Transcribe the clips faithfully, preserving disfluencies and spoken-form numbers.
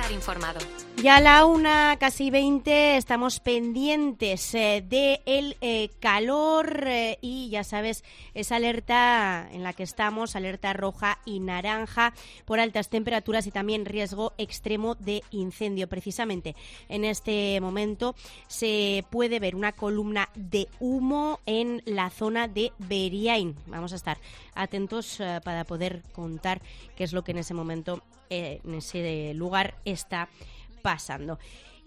estar informado. Ya a la una, casi veinte, estamos pendientes eh, del eh, calor eh, y ya sabes, esa alerta en la que estamos, alerta roja y naranja por altas temperaturas y también riesgo extremo de incendio. Precisamente en este momento se puede ver una columna de humo en la zona de Beriain. Vamos a estar atentos eh, para poder contar qué es lo que en ese momento, eh, en ese lugar está pasando.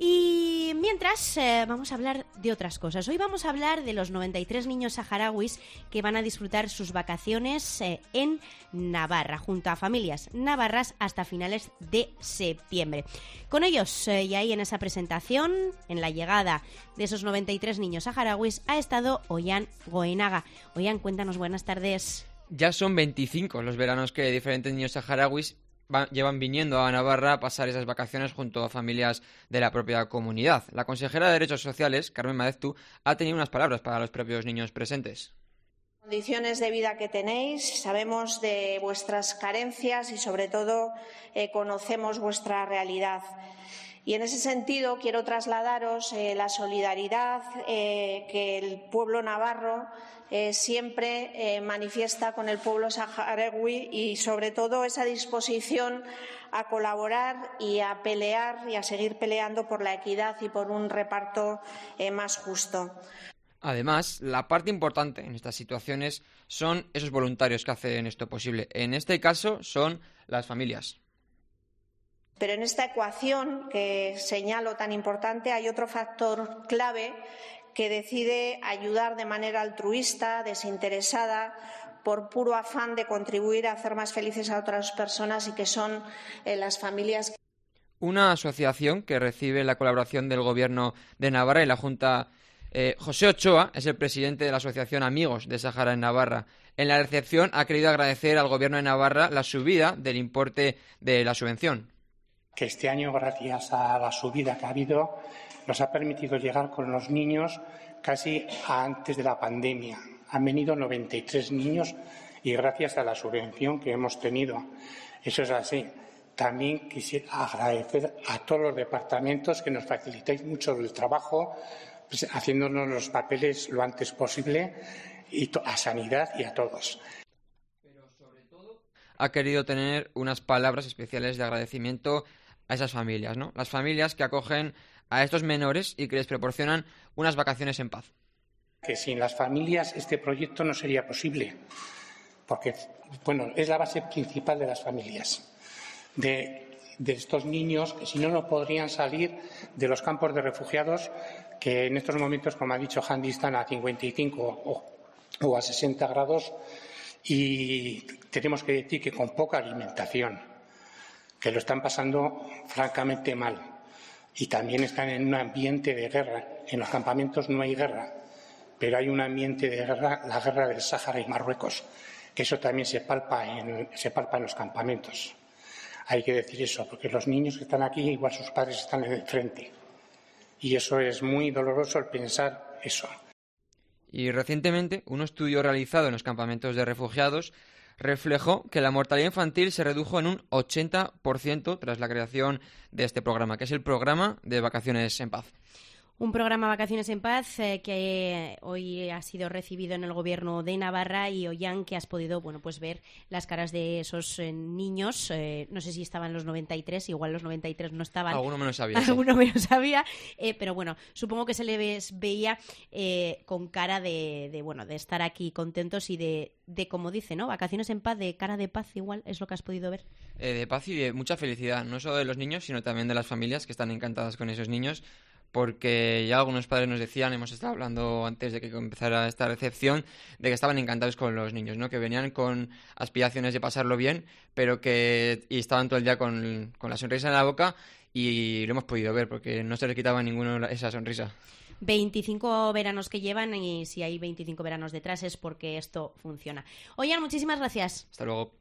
Y mientras eh, vamos a hablar de otras cosas. Hoy vamos a hablar de los noventa y tres niños saharauis que van a disfrutar sus vacaciones eh, en Navarra, junto a familias navarras hasta finales de septiembre. Con ellos, eh, y ahí en esa presentación, en la llegada de esos noventa y tres niños saharauis, ha estado Ollán Goenaga. Ollán, cuéntanos, buenas tardes. Ya son veinticinco los veranos que diferentes niños saharauis Va, llevan viniendo a Navarra a pasar esas vacaciones junto a familias de la propia comunidad. La consejera de Derechos Sociales, Carmen Maeztu, ha tenido unas palabras para los propios niños presentes. Condiciones de vida que tenéis, sabemos de vuestras carencias y sobre todo eh, conocemos vuestra realidad. Y en ese sentido quiero trasladaros eh, la solidaridad eh, que el pueblo navarro eh, siempre eh, manifiesta con el pueblo saharaui y sobre todo esa disposición a colaborar y a pelear y a seguir peleando por la equidad y por un reparto eh, más justo. Además, la parte importante en estas situaciones son esos voluntarios que hacen esto posible. En este caso son las familias. Pero en esta ecuación que señalo tan importante hay otro factor clave que decide ayudar de manera altruista, desinteresada, por puro afán de contribuir a hacer más felices a otras personas y que son eh, las familias. Una asociación que recibe la colaboración del Gobierno de Navarra y la Junta. Eh, José Ochoa es el presidente de la Asociación Amigos de Sáhara en Navarra. En la recepción ha querido agradecer al Gobierno de Navarra la subida del importe de la subvención. Que este año, gracias a la subida que ha habido, nos ha permitido llegar con los niños casi a antes de la pandemia. Han venido noventa y tres niños y gracias a la subvención que hemos tenido. Eso es así. También quisiera agradecer a todos los departamentos que nos facilitáis mucho el trabajo, pues, haciéndonos los papeles lo antes posible, y a Sanidad y a todos. Ha querido tener unas palabras especiales de agradecimiento a esas familias, ¿no? Las familias que acogen a estos menores y que les proporcionan unas vacaciones en paz. Que sin las familias este proyecto no sería posible, porque bueno, es la base principal de las familias, de, de estos niños que si no, no podrían salir de los campos de refugiados que en estos momentos, como ha dicho Handy, están a cincuenta y cinco o, o a sesenta grados. Y tenemos que decir que con poca alimentación, que lo están pasando francamente mal. Y también están en un ambiente de guerra. En los campamentos no hay guerra, pero hay un ambiente de guerra, la guerra del Sáhara y Marruecos, que eso también se palpa en, se palpa en los campamentos. Hay que decir eso, porque los niños que están aquí, igual sus padres están en el frente. Y eso es muy doloroso el pensar eso. Y recientemente, un estudio realizado en los campamentos de refugiados reflejó que la mortalidad infantil se redujo en un ochenta por ciento tras la creación de este programa, que es el programa de Vacaciones en Paz. Un programa Vacaciones en Paz eh, que hoy ha sido recibido en el Gobierno de Navarra y Ollán, que has podido bueno pues ver las caras de esos eh, niños. Eh, no sé si estaban los noventa y tres, igual los noventa y tres no estaban. Alguno menos sabía. Alguno menos sabía, eh, pero bueno, supongo que se les veía eh, con cara de, de bueno de estar aquí contentos y de, de como dice, ¿no? Vacaciones en Paz, de cara de paz, igual es lo que has podido ver. Eh, de paz y de mucha felicidad, no solo de los niños, sino también de las familias que están encantadas con esos niños. Porque ya algunos padres nos decían, hemos estado hablando antes de que empezara esta recepción, de que estaban encantados con los niños, ¿no? Que venían con aspiraciones de pasarlo bien, pero que y estaban todo el día con, con la sonrisa en la boca y lo hemos podido ver porque no se les quitaba a ninguno esa sonrisa. veinticinco veranos que llevan y si hay veinticinco veranos detrás es porque esto funciona. Oigan, muchísimas gracias. Hasta luego.